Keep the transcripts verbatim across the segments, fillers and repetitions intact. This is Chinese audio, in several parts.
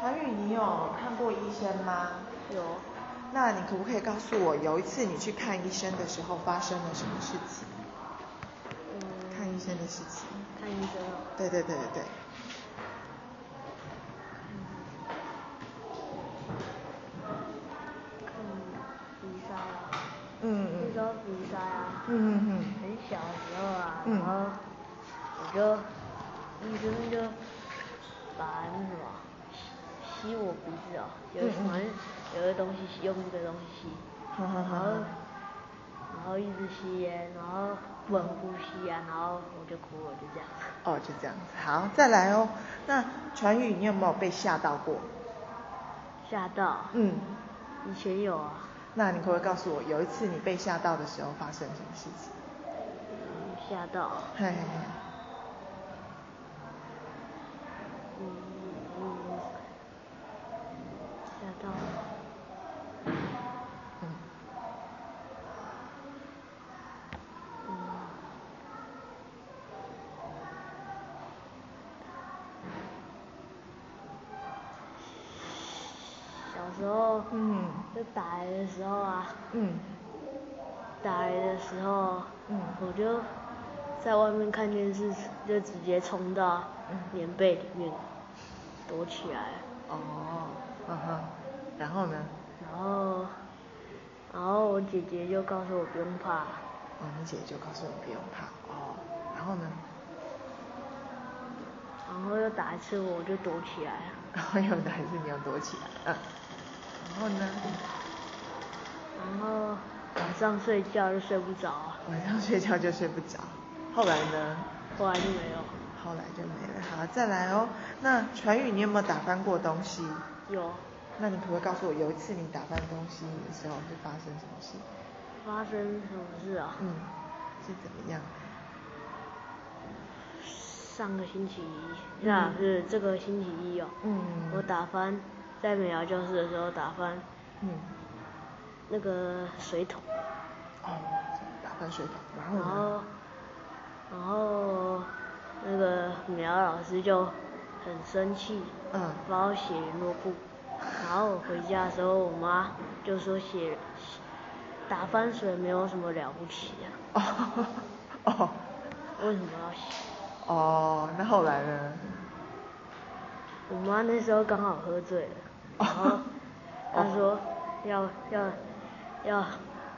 传宇，你有看过医生吗？ 有。 那你可不可以告诉我，有一次你去看医生的时候发生了什么事情？ 嗯。 看医生的事情。 看医生哦。 对对对对对。 看鼻塞啊。 嗯嗯。 那时候鼻塞啊。 嗯嗯嗯。 很小的时候啊， 嗯。 然后我就医生就把那什么吸吸我鼻子哦，有反正有个东西吸，用这个东西吸，然后然后一直吸烟，然后不能呼吸啊，然后我就哭了，就这样。 哦，就这样子。好，再来哦。那传宇，你有没有被吓到过？ 吓到？ 嗯。 以前有啊。 那你可不可以告诉我，有一次你被吓到的时候发生什么事情？ 嗯，吓到。 嘿嘿嘿。 嗯嗯。吓到。 嗯。 嗯。小时候。嗯。就打雷的时候啊。嗯。打雷的时候。嗯。我就在外面看电视，就直接冲到棉被里面躲起来。 哦。嗯哼。然后呢？ 然后，然后我姐姐就告诉我不用怕。 哦，你姐姐就告诉你不用怕。哦。然后呢？ 然后又打一次我就躲起来了。 然后又打一次你又躲起来。嗯。然后呢？ 然后晚上睡觉就睡不着。 晚上睡觉就睡不着。后来呢？ 后来就没有。 后来就没了。好，再来哦。那传宇，你有没有打翻过东西？ 有。 那你可不可以告诉我，有一次你打翻东西的时候是发生什么事？ 发生什么事啊？ 嗯，是怎么样？ 上个星期一，那、嗯、是这个星期一哦。嗯。我打翻，在美劳教室的时候打翻。嗯。那个水桶。 哦，打翻水桶，然后呢？然后，然后那个美劳老师就很生气。嗯。把我写联络簿。然后我回家的时候，我妈就说写打翻水没有什么了不起啊。哦。哦。为什么要写？ 哦，那后来呢？ 我妈那时候刚好喝醉了，然后她说要要要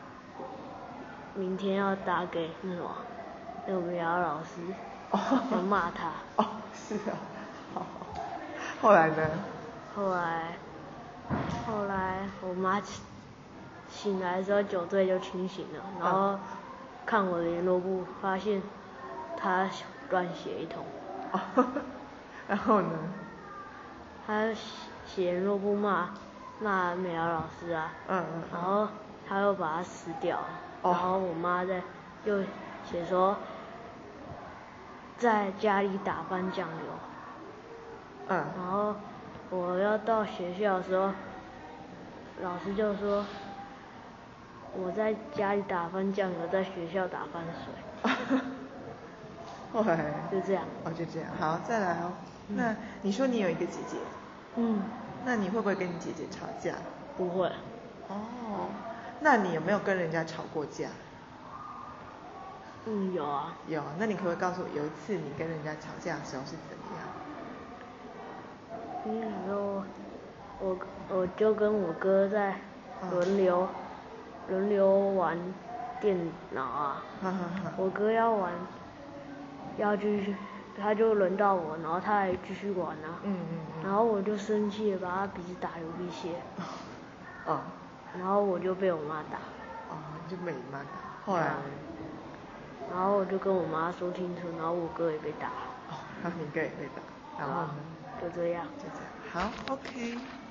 明天要打给那什么那个美劳老师，要骂他。 哦，是啊。好。后来呢？ 后来后来我妈醒来的时候酒醉就清醒了，然后看我的联络簿，发现她乱写一通。 然后呢？ 他写联络簿骂骂美劳老师啊。嗯嗯。然后他又把它撕掉了。哦。然后我妈在又写说在家里打翻酱油。嗯。然后我要到学校的时候，老师就说我在家里打翻酱油，在学校打翻水。 后来就这样。 哦，就这样。好，再来哦。嗯、那你说你有一个姐姐。嗯。那你会不会跟你姐姐吵架？ 不会。 哦。那你有没有跟人家吵过架？ 嗯，有啊。 有。那你可不可以告诉我，有一次你跟人家吵架的时候是怎么样？ 那时候我我就跟我哥在轮流轮、嗯、流玩电脑啊。哈哈哈。我哥要玩，要继续，他就轮到我，然后他还继续玩啊。嗯嗯嗯。然后我就生气了，把他鼻子打流鼻血。哦。然后我就被我妈打。 哦，你就被你妈打。后来。 然后我就跟我妈说清楚，然后我哥也被打。 哦，然后你哥也被打。然后呢？ 就这样。 就这样。好 ，OK。